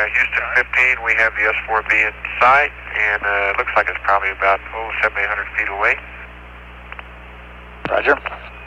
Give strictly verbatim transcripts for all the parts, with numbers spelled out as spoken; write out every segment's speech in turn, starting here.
Houston fifteen, we have the S four B in sight, and uh, it looks like it's probably about, oh, seven, eight hundred feet away. Roger.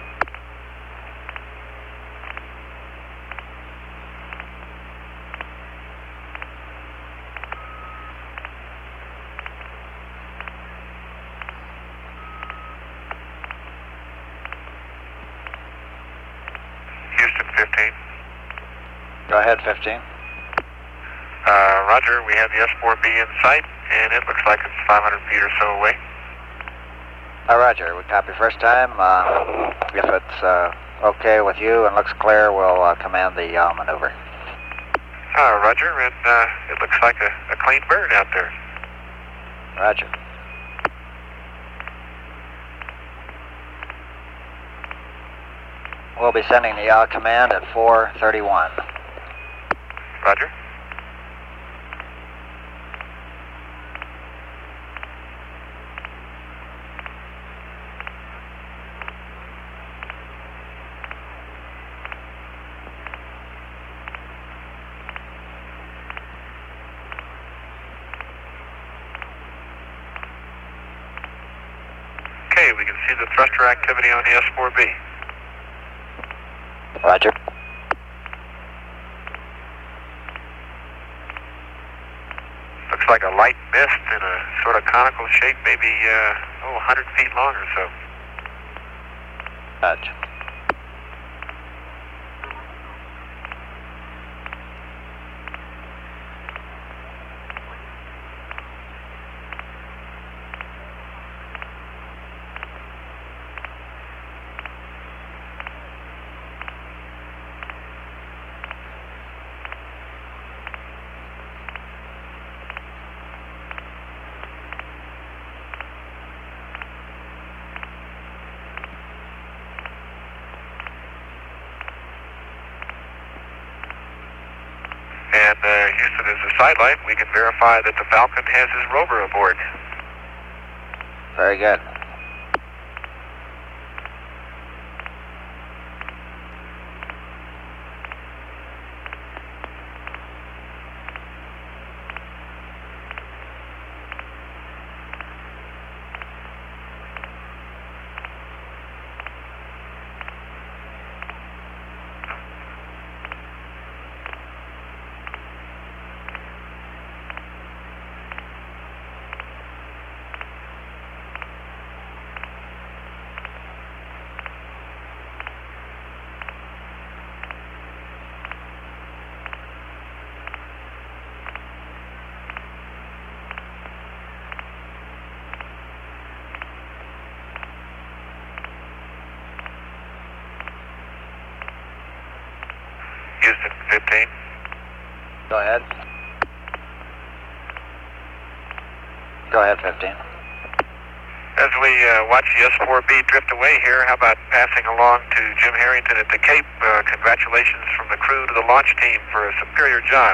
Houston fifteen. Go ahead, fifteen. Uh, Roger, we have the S four B in sight, and it looks like it's five hundred feet or so away. Uh, Roger, we copy first time. Uh, if it's uh, okay with you and looks clear, we'll uh, command the uh, maneuver. Uh, Roger, and uh, it looks like a, a clean bird out there. Roger. We'll be sending the yaw command at four thirty-one. Roger. Okay, we can see the thruster activity on the S four B. Roger. Looks like a light mist in a sort of conical shape, maybe, uh, oh, one hundred feet long or so. Roger. And uh, Houston is a sidelight. We can verify that the Falcon has his rover aboard. Very good. Houston fifteen. Go ahead. Go ahead, fifteen. As we uh, watch the S four B drift away here, how about passing along to Jim Harrington at the Cape? Uh, congratulations from the crew to the launch team for a superior job.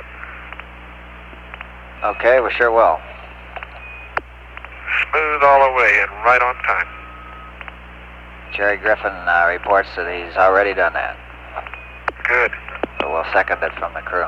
Okay, we sure will. Smooth all the way and right on time. Jerry Griffin uh, reports that he's already done that. Good. So we'll second it from the crew.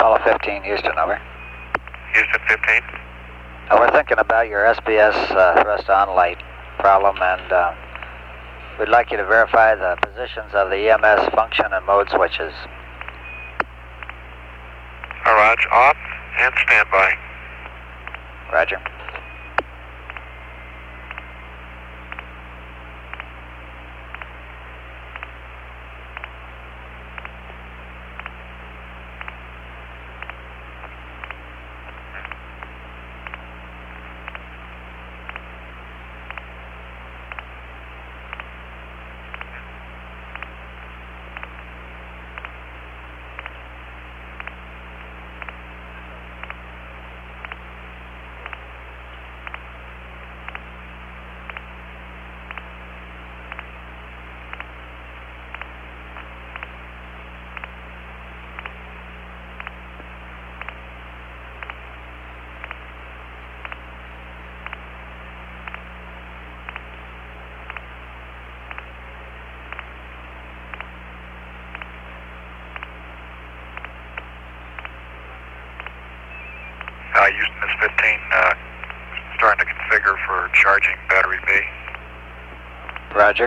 Apollo fifteen, Houston, over. Houston fifteen. Uh, we're thinking about your S B S uh, thrust on light problem, and uh, we'd like you to verify the positions of the E M S function and mode switches. All right, off and standby. Roger. Uh, Houston is fifteen, uh, starting to configure for charging battery B. Roger.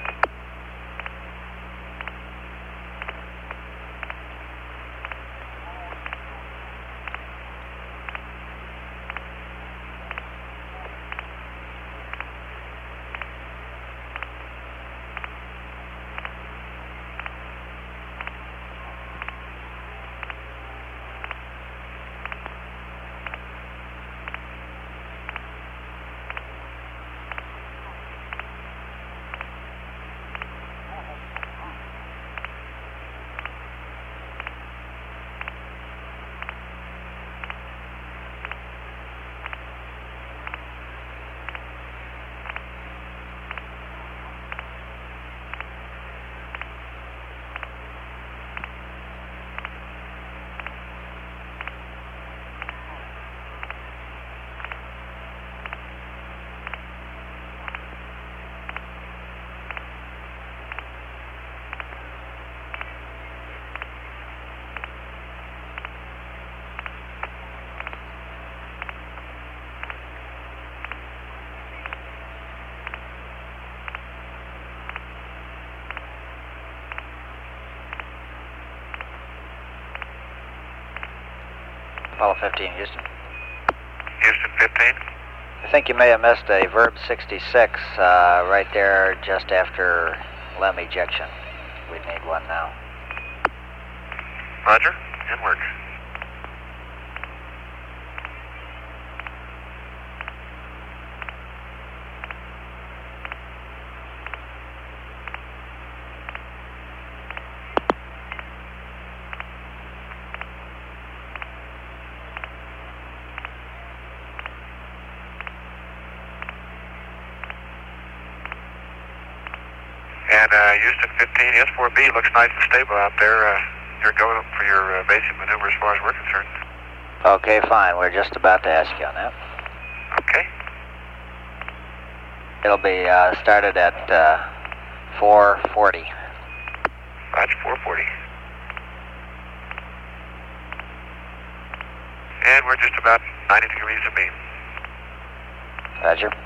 Apollo fifteen, Houston. Houston fifteen. I think you may have missed a Verb sixty-six uh, right there just after LEM ejection. We need one now. Roger, it works. And uh, Houston fifteen, S four B looks nice and stable out there. Uh, you're going for your uh, basic maneuver as far as we're concerned. Okay, fine. We're just about to ask you on that. Okay. It'll be uh, started at uh, four forty. Roger, four forty. And we're just about ninety degrees of beam. Roger.